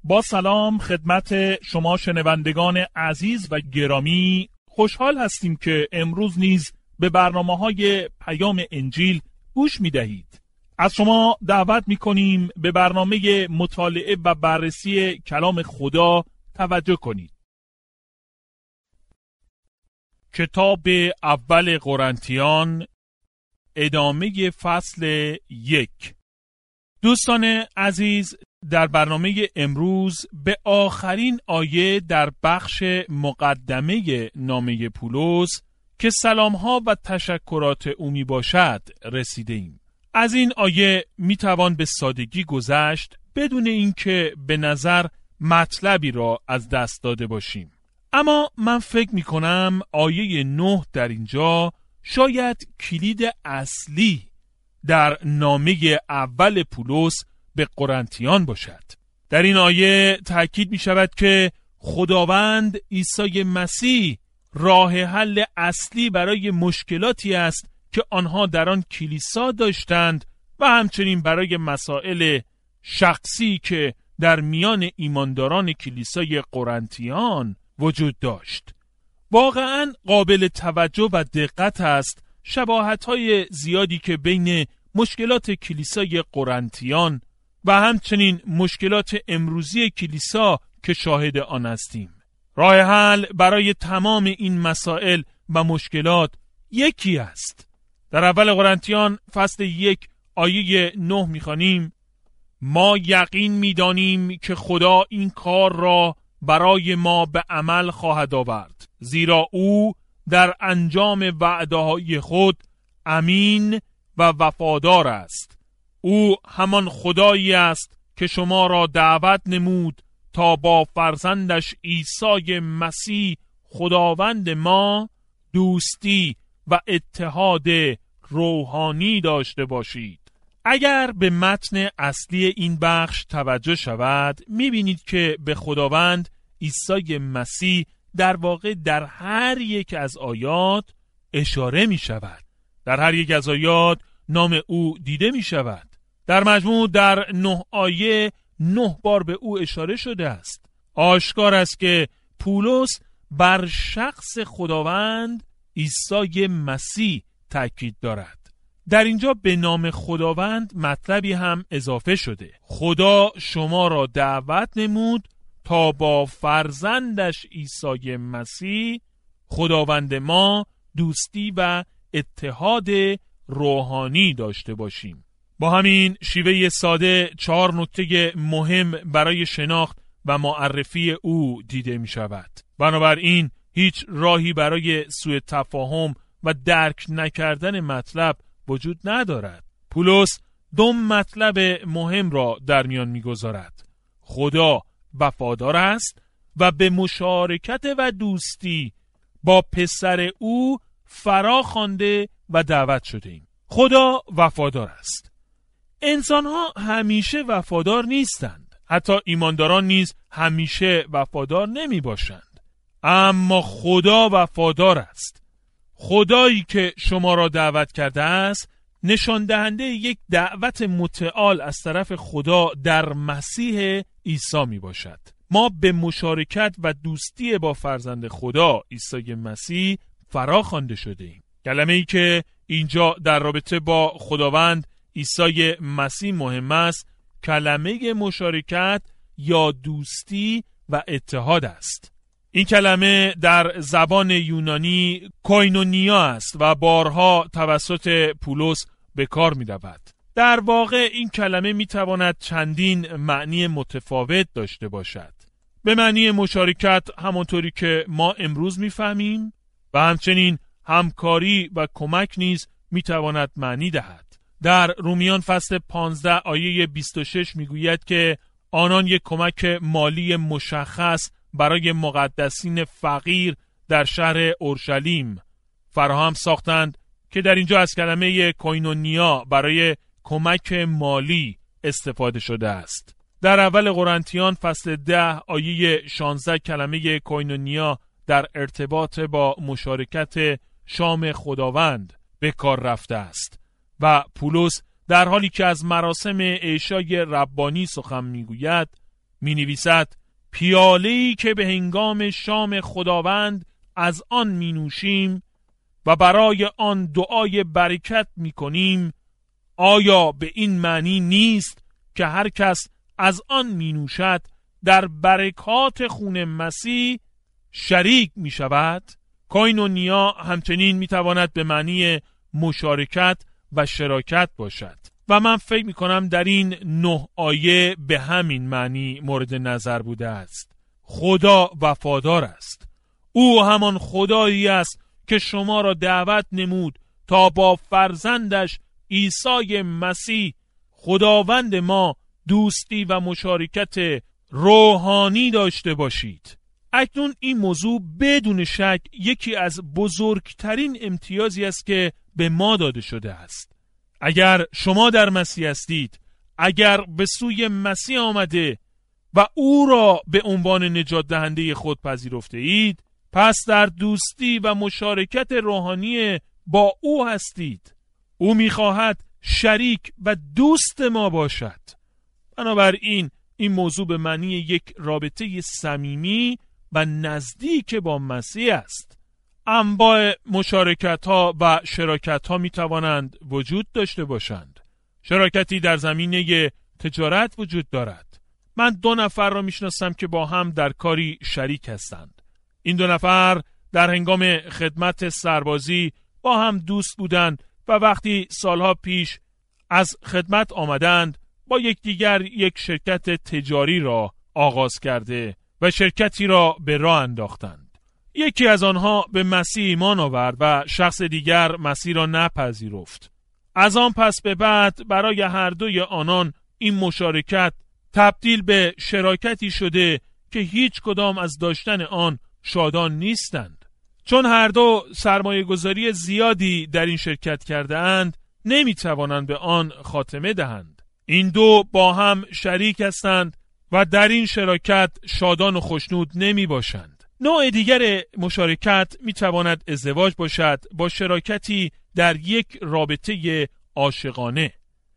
با سلام خدمت شما شنوندگان عزیز و گرامی، خوشحال هستیم که امروز نیز به برنامه‌های پیام انجیل گوش می‌دهید. از شما دعوت می‌کنیم به برنامه مطالعه و بررسی کلام خدا توجه کنید. کتاب اول قرنتیان، ادامه فصل 1. دوستان عزیز، در برنامه امروز به آخرین آیه در بخش مقدمه نامه پولس که سلام‌ها و تشکرات او می باشد رسیده ایم. از این آیه می توان به سادگی گذشت بدون اینکه به نظر مطلبی را از دست داده باشیم. اما من فکر می کنم آیه 9 در اینجا شاید کلید اصلی در نامه اول پولس به قرنتیان باشد. در این آیه تأکید می شود که خداوند عیسی مسیح راه حل اصلی برای مشکلاتی است که آنها در آن کلیسا داشتند و همچنین برای مسائل شخصی که در میان ایمانداران کلیسای قرنتیان وجود داشت. واقعاً قابل توجه و دقت است شباهت‌های زیادی که بین مشکلات کلیسای قرنتیان و همچنین مشکلات امروزی کلیسا که شاهد آن هستیم. راه حل برای تمام این مسائل و مشکلات یکی است. در اول قرنتیان فصل 1 آیه 9 می‌خوانیم: ما یقین می‌دانیم که خدا این کار را برای ما به عمل خواهد آورد، زیرا او در انجام وعده‌های خود امین و وفادار است. او همان خدایی است که شما را دعوت نمود تا با فرزندش عیسی مسیح خداوند ما دوستی و اتحاد روحانی داشته باشید. اگر به متن اصلی این بخش توجه شود، می‌بینید که به خداوند عیسی مسیح در واقع در هر یک از آیات اشاره می شود. در هر یک از آیات نام او دیده می شود. در مجموع در 9 آیه 9 بار به او اشاره شده است. آشکار است که پولس بر شخص خداوند عیسی مسیح تاکید دارد. در اینجا به نام خداوند مطلبی هم اضافه شده: خدا شما را دعوت نمود تا با فرزندش عیسی مسیح خداوند ما دوستی و اتحاد روحانی داشته باشیم. با همین شیوه ساده 4 نکته مهم برای شناخت و معرفی او دیده می شود. بنابراین هیچ راهی برای سوء تفاهم و درک نکردن مطلب وجود ندارد. پولس 2 مطلب مهم را در میان می‌گذارد: خدا وفادار است و به مشارکت و دوستی با پسر او فرا خوانده و دعوت شده ایم. خدا وفادار است. انسان‌ها همیشه وفادار نیستند. حتی ایمانداران نیز همیشه وفادار نمی باشند. اما خدا وفادار است. خدایی که شما را دعوت کرده است نشان دهنده یک دعوت متعال از طرف خدا در مسیح عیسی می باشد. ما به مشارکت و دوستی با فرزند خدا عیسی مسیح فرا خوانده شده ایم. کلمه‌ای که اینجا در رابطه با خداوند عیسی مسیح مهم است، کلمه مشارکت یا دوستی و اتحاد است. این کلمه در زبان یونانی کوینونیا است و بارها توسط پولس به کار می رود. در واقع این کلمه می تواند چندین معنی متفاوت داشته باشد. به معنی مشارکت همانطوری که ما امروز می فهمیم و همچنین همکاری و کمک نیز می تواند معنی دهد. در رومیان فصل 15 آیه 26 می گوید که آنان یک کمک مالی مشخص برای مقدسین فقیر در شهر اورشلیم فراهم ساختند که در اینجا از کلمه کوینونیا برای کمک مالی استفاده شده است. در اول قرنتیان فصل 10 آیه 16 کلمه کوینونیا در ارتباط با مشارکت شام خداوند به کار رفته است و پولس در حالی که از مراسم عشای ربانی سخن میگوید می نویسد پیاله‌ای که به هنگام شام خداوند از آن می نوشیم و برای آن دعای برکت می کنیم، آیا به این معنی نیست که هر کس از آن می نوشد در برکات خون مسیح شریک می شود؟ کوینونیا همچنین می تواند به معنی مشارکت و شراکت باشد و من فکر می کنم در این 9 آیه به همین معنی مورد نظر بوده است. خدا وفادار است. او همان خدایی است که شما را دعوت نمود تا با فرزندش عیسی مسیح خداوند ما دوستی و مشارکت روحانی داشته باشید. اکنون این موضوع بدون شک یکی از بزرگترین امتیازی است که به ما داده شده است. اگر شما در مسیح هستید، اگر به سوی مسیح آمده و او را به عنوان نجات دهنده خود پذیرفته اید، پس در دوستی و مشارکت روحانی با او هستید. او می‌خواهد شریک و دوست ما باشد. بنابراین این موضوع به معنی یک رابطه صمیمی و نزدیک با مسیح است. انواع مشارکت‌ها و شراکت‌ها می‌توانند وجود داشته باشند. شراکتی در زمینه تجارت وجود دارد. من 2 نفر را می‌شناسم که با هم در کاری شریک هستند. این 2 نفر در هنگام خدمت سربازی با هم دوست بودند و وقتی سالها پیش از خدمت آمدند با یکدیگر یک شرکت تجاری را آغاز کرده و شرکتی را به راه انداختند. یکی از آنها به مسیح ایمان آورد و شخص دیگر مسیح را نپذیرفت. از آن پس به بعد برای هر دوی آنان این مشارکت تبدیل به شراکتی شده که هیچ کدام از داشتن آن شادان نیستند. چون هر دو سرمایه گذاری زیادی در این شرکت کرده اند، نمی توانند به آن خاتمه دهند. این دو با هم شریک هستند و در این شراکت شادان و خوشنود نمی باشند. نوع دیگر مشارکت می تواند ازدواج باشد با شراکتی در یک رابطه عاشقانه.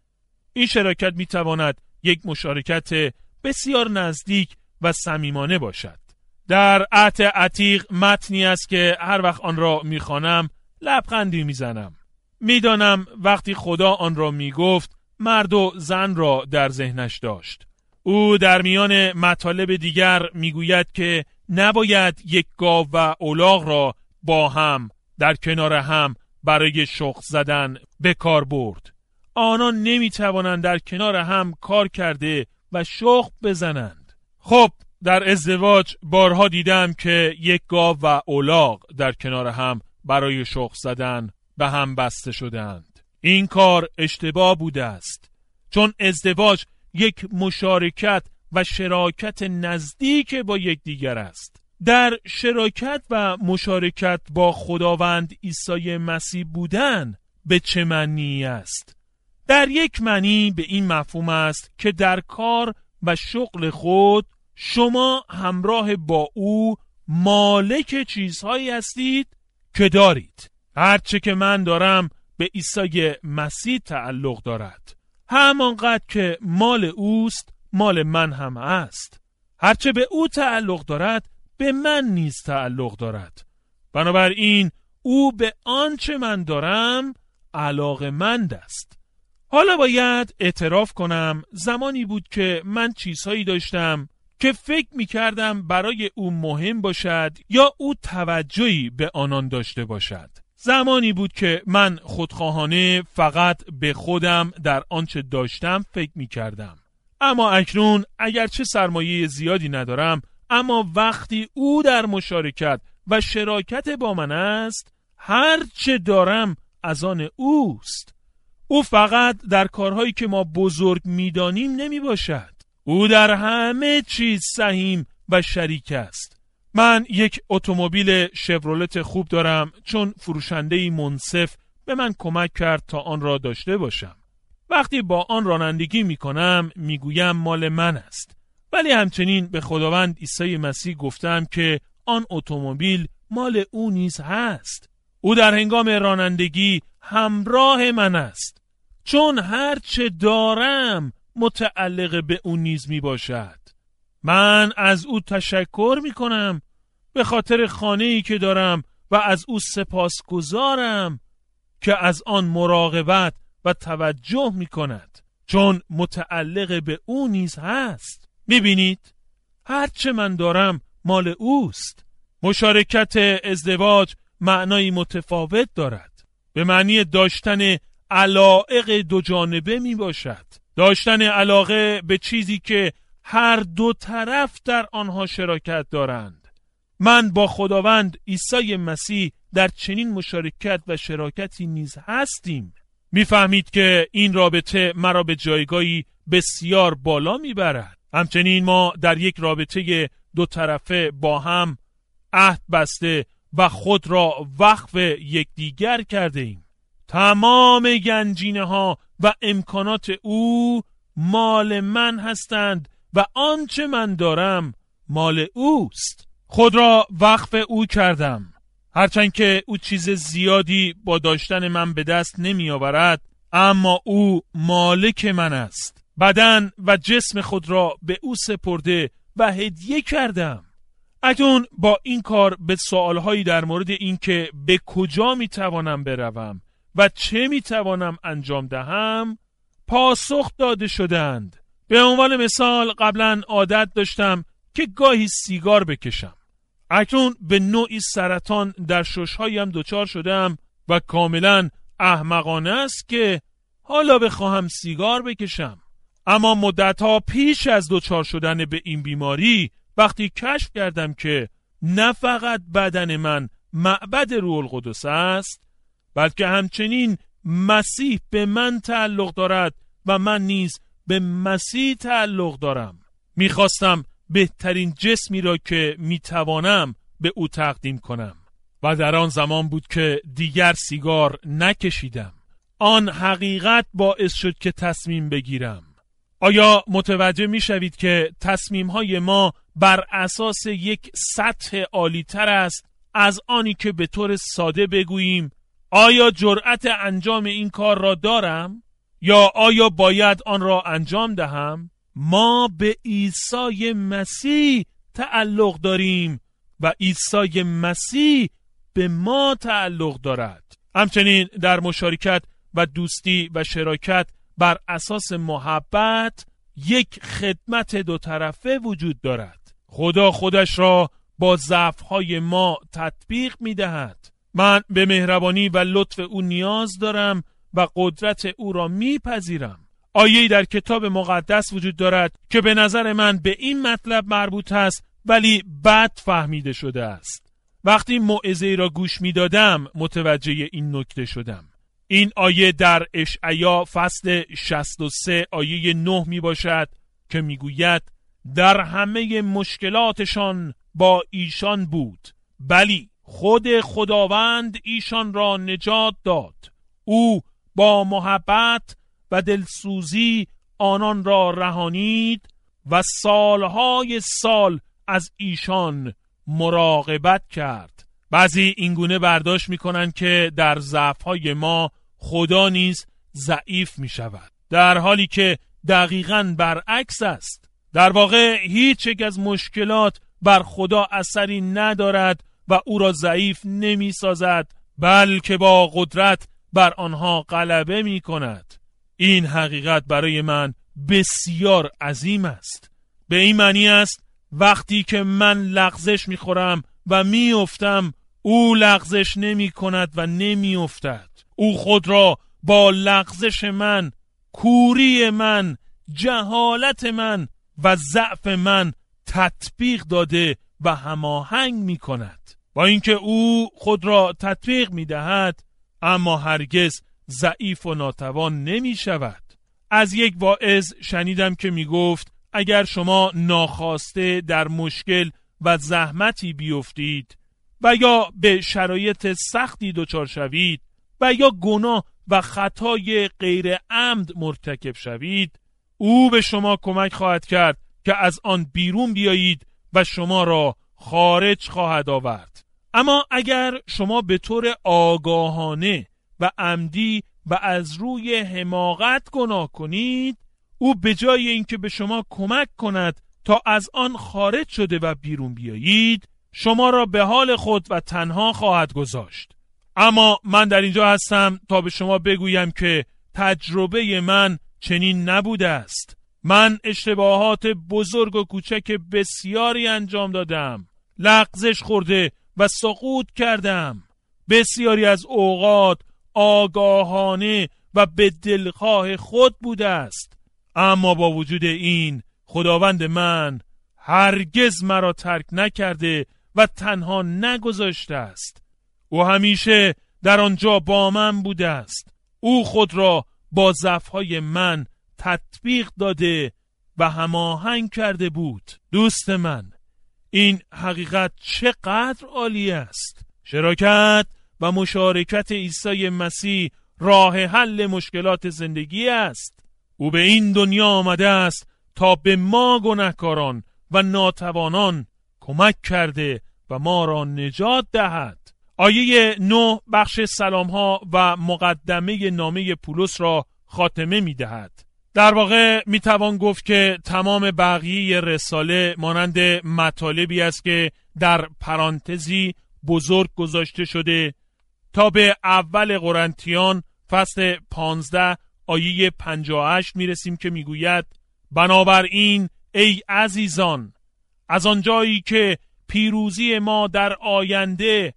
این شراکت می تواند یک مشارکت بسیار نزدیک و صمیمانه باشد. در عهد عتیق متنی است که هر وقت آن را می‌خوانم لبخندی می‌زنم. می‌دانم وقتی خدا آن را می‌گفت مرد و زن را در ذهنش داشت. او در میان مطالب دیگر می‌گوید که نباید یک گاو و الاغ را با هم در کنار هم برای شخم زدن به کار برد. آنان نمی‌توانند در کنار هم کار کرده و شخم بزنند. خب در ازدواج بارها دیدم که یک گاو و الاغ در کنار هم برای شخم زدن به هم بسته شدند. این کار اشتباه بوده است، چون ازدواج یک مشارکت و شراکت نزدیک با یکدیگر است. در شراکت و مشارکت با خداوند عیسی مسیح بودن به چه معنی است؟ در یک معنی به این مفهوم است که در کار و شغل خود شما همراه با او مالک چیزهایی هستید که دارید. هرچه که من دارم به عیسی مسیح تعلق دارد. همانقدر که مال اوست مال من هم است. هرچه به او تعلق دارد به من نیز تعلق دارد. بنابراین او به آنچه من دارم علاقه‌مند است. حالا باید اعتراف کنم زمانی بود که من چیزهایی داشتم که فکر می‌کردم برای او مهم باشد یا او توجهی به آنان داشته باشد. زمانی بود که من خودخواهانه فقط به خودم در آنچه داشتم فکر می‌کردم. اما اکنون اگرچه سرمایه زیادی ندارم، اما وقتی او در مشارکت و شراکت با من است، هر چه دارم از آن اوست. او فقط در کارهایی که ما بزرگ می‌دانیم نمی باشد. او در همه چیز سهیم و شریک است. من یک اتومبیل شورولت خوب دارم چون فروشنده‌ای منصف به من کمک کرد تا آن را داشته باشم. وقتی با آن رانندگی می‌کنم می‌گویم مال من است. ولی همچنین به خداوند عیسی مسیح گفتم که آن اتومبیل مال او نیز هست. او در هنگام رانندگی همراه من است، چون هر چه دارم متعلق به او نیز می باشد. من از او تشکر میکنم به خاطر خانه‌ای که دارم و از او سپاسگزارم که از آن مراقبت و توجه میکند، چون متعلق به او نیز هست. میبینید هرچه من دارم مال اوست. مشارکت ازدواج معنایی متفاوت دارد. به معنی داشتن علایق دو جانبه می باشد. داشتن علاقه به چیزی که هر دو طرف در آنها شراکت دارند. من با خداوند عیسی مسیح در چنین مشارکت و شراکتی نیز هستیم. میفهمید که این رابطه مرا به جایگاهی بسیار بالا میبرد. همچنین ما در یک رابطه دو طرفه با هم عهد بسته و خود را وقف یکدیگر کرده ایم. تمام گنجینه ها و امکانات او مال من هستند و آنچه من دارم مال اوست. خود را وقف او کردم. هرچند که او چیز زیادی با داشتن من به دست نمی آورد، اما او مالک من است. بدن و جسم خود را به او سپرده و هدیه کردم. اکنون با این کار به سوالهایی در مورد این که به کجا می توانم بروم و چه می توانم انجام دهم پاسخ داده شدند. به عنوان مثال قبلا عادت داشتم که گاهی سیگار بکشم. اکنون به نوعی سرطان در ششهایم دچار شدم و کاملا احمقانه است که حالا بخواهم سیگار بکشم. اما مدتها پیش از دچار شدن به این بیماری وقتی کشف کردم که نه فقط بدن من معبد روح القدس است، بلکه همچنین مسیح به من تعلق دارد و من نیز به مسیح تعلق دارم، میخواستم بهترین جسمی را که میتوانم به او تقدیم کنم و در آن زمان بود که دیگر سیگار نکشیدم. آن حقیقت باعث شد که تصمیم بگیرم. آیا متوجه میشوید که تصمیم‌های ما بر اساس یک سطح عالی‌تر است از آنی که به طور ساده بگوییم آیا جرأت انجام این کار را دارم یا آیا باید آن را انجام دهم؟ ما به عیسی مسیح تعلق داریم و عیسی مسیح به ما تعلق دارد. همچنین در مشارکت و دوستی و شراکت بر اساس محبت یک خدمت دو طرفه وجود دارد. خدا خودش را با ضعف‌های ما تطبیق می‌دهد. من به مهربانی و لطف او نیاز دارم و قدرت او را میپذیرم. آیه‌ای در کتاب مقدس وجود دارد که به نظر من به این مطلب مربوط است ولی بد فهمیده شده است. وقتی موعظه‌ای را گوش میدادم متوجه این نکته شدم. این آیه در اشعیا فصل 63 آیه 9 می باشد که می گوید در همه مشکلاتشان با ایشان بود، بلی خود خداوند ایشان را نجات داد. او با محبت و دلسوزی آنان را رهانید و سالهای سال از ایشان مراقبت کرد. بعضی اینگونه برداشت می‌کنند که در ضعف‌های ما خدا نیز ضعیف می‌شود، در حالی که دقیقاً برعکس است. در واقع هیچ یک از مشکلات بر خدا اثری ندارد و او را ضعیف نمی‌سازد، بلکه با قدرت بر آنها غلبه می‌کند. این حقیقت برای من بسیار عظیم است. به این معنی است وقتی که من لغزش می‌خورم و می‌افتم، او لغزش نمی‌کند و نمی‌افتد. او خود را با لغزش من، کوری من، جهالت من و ضعف من تطبیق داده و هماهنگ می‌کند. با اینکه او خود را تطبیق می‌دهد، اما هرگز ضعیف و ناتوان نمی‌شود. از یک واعظ شنیدم که می‌گفت اگر شما ناخواسته در مشکل و زحمتی بیفتید و یا به شرایط سختی دچار شوید و یا گناه و خطای غیر عمد مرتکب شوید، او به شما کمک خواهد کرد که از آن بیرون بیایید و شما را خارج خواهد آورد. اما اگر شما به طور آگاهانه و عمدی و از روی حماقت گناه کنید، او به جای اینکه به شما کمک کند تا از آن خارج شده و بیرون بیایید شما را به حال خود و تنها خواهد گذاشت. اما من در اینجا هستم تا به شما بگویم که تجربه من چنین نبوده است. من اشتباهات بزرگ و کوچک بسیاری انجام دادم، لغزش خورده و سقوط کردم. بسیاری از اوقات آگاهانه و به دلخواه خود بوده است، اما با وجود این خداوند من هرگز مرا ترک نکرده و تنها نگذاشته است. او همیشه در آنجا با من بوده است. او خود را با ضعف‌های من تطبیق داده و هماهنگ کرده بود. دوست من، این حقیقت چقدر عالی است. شراکت و مشارکت عیسی مسیح راه حل مشکلات زندگی است. او به این دنیا آمده است تا به ما گناهکاران و ناتوانان کمک کرده و ما را نجات دهد. آیه 9 بخش سلام‌ها و مقدمه نامه پولس را خاتمه می‌دهد. در واقع میتوان گفت که تمام بقیه رساله مانند مطالبی است که در پرانتزی بزرگ گذاشته شده تا به اول قرنتیان فصل 15 آیه 58 میرسیم که میگوید بنابراین ای عزیزان، از آنجایی که پیروزی ما در آینده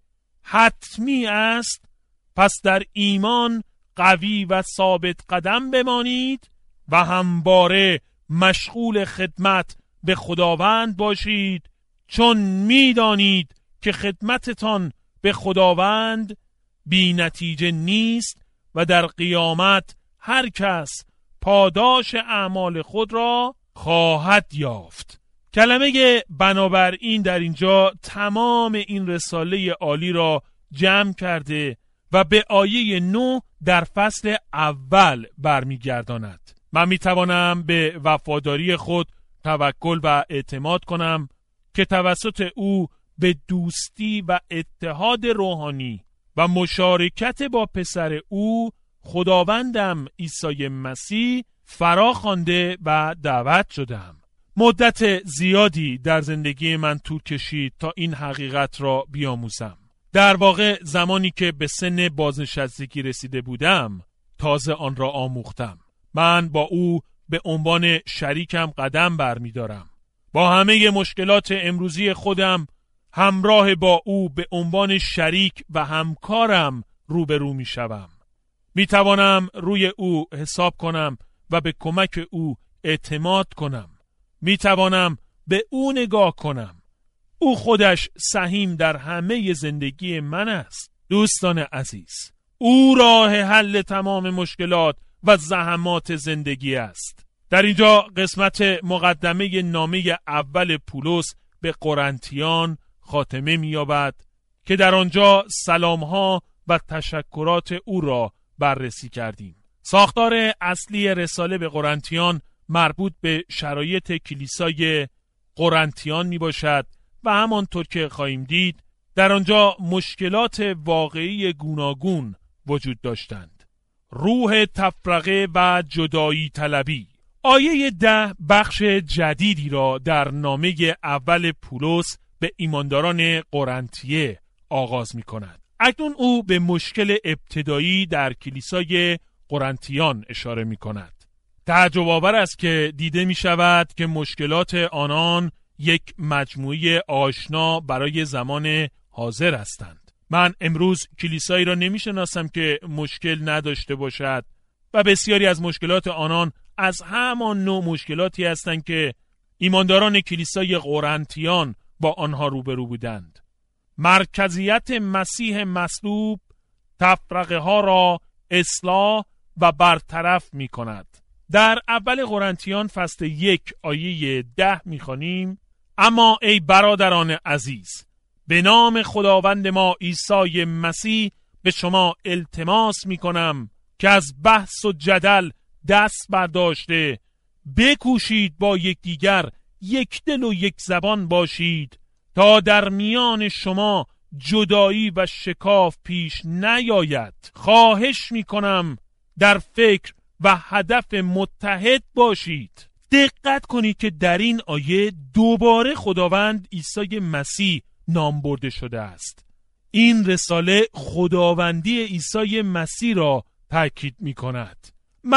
حتمی است، پس در ایمان قوی و ثابت قدم بمانید و همواره مشغول خدمت به خداوند باشید، چون میدانید که خدمتتان به خداوند بی نتیجه نیست و در قیامت هر کس پاداش اعمال خود را خواهد یافت. کلمه بنابراین در اینجا تمام این رساله عالی را جمع کرده و به آیه 9 در فصل اول برمیگرداند. من میتوانم به وفاداری خود توکل و اعتماد کنم که توسط او به دوستی و اتحاد روحانی و مشارکت با پسر او خداوندم عیسی مسیح فرا خوانده و دعوت شدم. مدت زیادی در زندگی من طول کشید تا این حقیقت را بیاموزم. در واقع زمانی که به سن بازنشستگی رسیده بودم تازه آن را آموختم. من با او به عنوان شریکم قدم برمی‌دارم. با همه مشکلات امروزی خودم همراه با او به عنوان شریک و همکارم روبرو می‌شوم. می‌توانم روی او حساب کنم و به کمک او اعتماد کنم. می‌توانم به او نگاه کنم. او خودش سهیم در همه زندگی من است. دوستان عزیز، او راه حل تمام مشکلات و زحمات زندگی است. در اینجا قسمت مقدمه نامه اول پولس به قرنتیان خاتمه می‌یابد که در آنجا سلام‌ها و تشکرات او را بررسی کردیم. ساختار اصلی رساله به قرنتیان مربوط به شرایط کلیسای قرنتیان می باشد و همانطور که خواهیم دید در آنجا مشکلات واقعی گوناگون وجود داشتند. روح تفرقه و جدایی طلبی. آیه 10 بخش جدیدی را در نامه اول پولس به ایمانداران قرنتیه آغاز می کند. اکنون او به مشکل ابتدایی در کلیسای قرنتیان اشاره می کند. تعجب آور است که دیده می شود که مشکلات آنان یک مجموعه آشنا برای زمان حاضر هستند. من امروز کلیسایی را نمی شناسم که مشکل نداشته باشد و بسیاری از مشکلات آنان از همان نوع مشکلاتی هستند که ایمانداران کلیسای قرنتیان با آنها روبرو بودند. مرکزیت مسیح مصلوب تفرقه ها را اصلاح و برطرف می کند. در اول قرنتیان فصل 1 آیه 10 می خوانیم: اما ای برادران عزیز، به نام خداوند ما عیسی مسیح به شما التماس می کنم که از بحث و جدل دست برداشته بکوشید با یکدیگر یک دل و یک زبان باشید تا در میان شما جدایی و شکاف پیش نیاید. خواهش می کنم در فکر و هدف متحد باشید. دقت کنید که در این آیه دوباره خداوند عیسی مسیح نام برده شده است. این رساله خداوندی عیسی مسیح را تاکید می کند.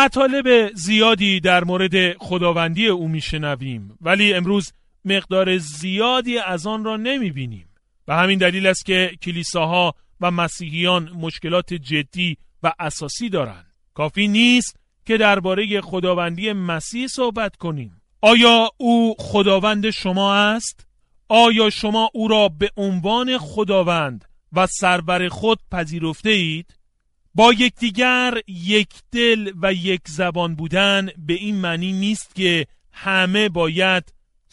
مطالب زیادی در مورد خداوندی او می شنویم، ولی امروز مقدار زیادی از آن را نمی بینیم. به همین دلیل است که کلیساها و مسیحیان مشکلات جدی و اساسی دارند. کافی نیست که درباره خداوندی مسیح صحبت کنیم. آیا او خداوند شما است؟ آیا شما او را به عنوان خداوند و سرور خود پذیرفته اید؟ با یکدیگر یک دل و یک زبان بودن به این معنی نیست که همه باید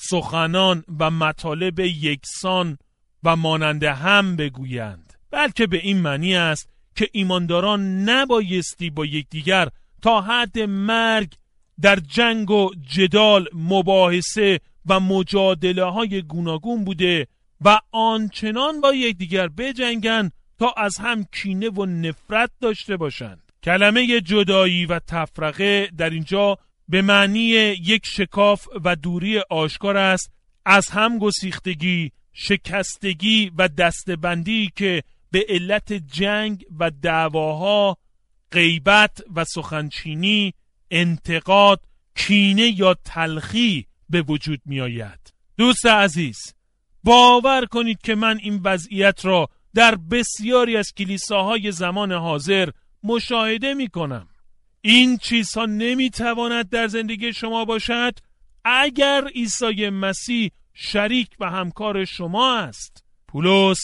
سخنان و مطالب یکسان و مانند هم بگویند، بلکه به این معنی است که ایمانداران نبایستی با یکدیگر تا حد مرگ در جنگ و جدال، مباحثه و مجادله های گوناگون بوده و آنچنان با یکدیگر بجنگند تا از هم کینه و نفرت داشته باشند. کلمه جدایی و تفرقه در اینجا به معنی یک شکاف و دوری آشکار است از هم گسیختگی، شکستگی و دستبندی که به علت جنگ و دعواها، غیبت و سخنچینی، انتقاد، کینه یا تلخی به وجود می آید. دوست عزیز، باور کنید که من این وضعیت را در بسیاری از کلیساهای زمان حاضر مشاهده می کنم. این چیزها نمی تواند در زندگی شما باشد اگر عیسی مسیح شریک و همکار شما است. پولس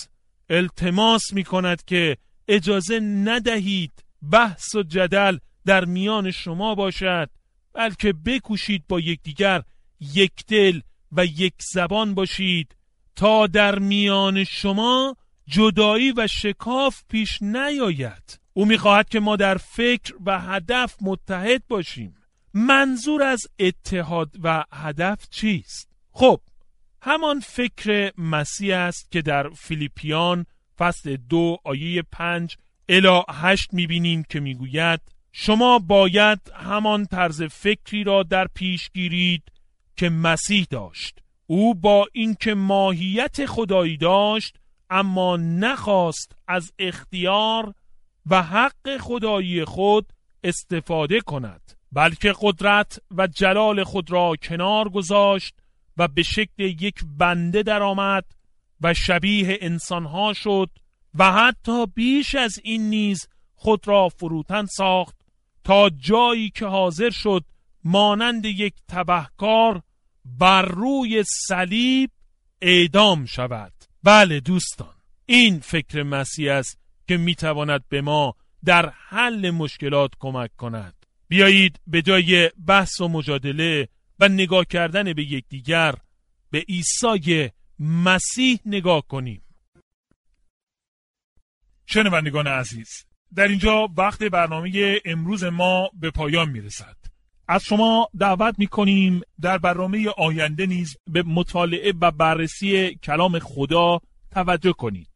التماس می کند که اجازه ندهید بحث و جدل در میان شما باشد، بلکه بکوشید با یکدیگر یک دل و یک زبان باشید تا در میان شما جدایی و شکاف پیش نیاید. او می‌خواهد که ما در فکر و هدف متحد باشیم. منظور از اتحاد و هدف چیست؟ خب، همان فکر مسیح است که در فیلیپیان فصل 2 آیه 5 الی 8 می‌بینیم که میگوید شما باید همان طرز فکری را در پیش گیرید که مسیح داشت. او با اینکه ماهیت خدایی داشت اما نخواست از اختیار و حق خدایی خود استفاده کند، بلکه قدرت و جلال خود را کنار گذاشت و به شکل یک بنده درآمد و شبیه انسانها شد و حتی بیش از این نیز خود را فروتن ساخت تا جایی که حاضر شد مانند یک تبهکار بر روی صلیب اعدام شود. بله دوستان، این فکر مسیح است که میتواند به ما در حل مشکلات کمک کند. بیایید به جای بحث و مجادله و نگاه کردن به یکدیگر به عیسی مسیح نگاه کنیم. شنوندگان عزیز، در اینجا وقت برنامه امروز ما به پایان میرسد. از شما دعوت میکنیم در برنامه آینده نیز به مطالعه و بررسی کلام خدا توجه کنید.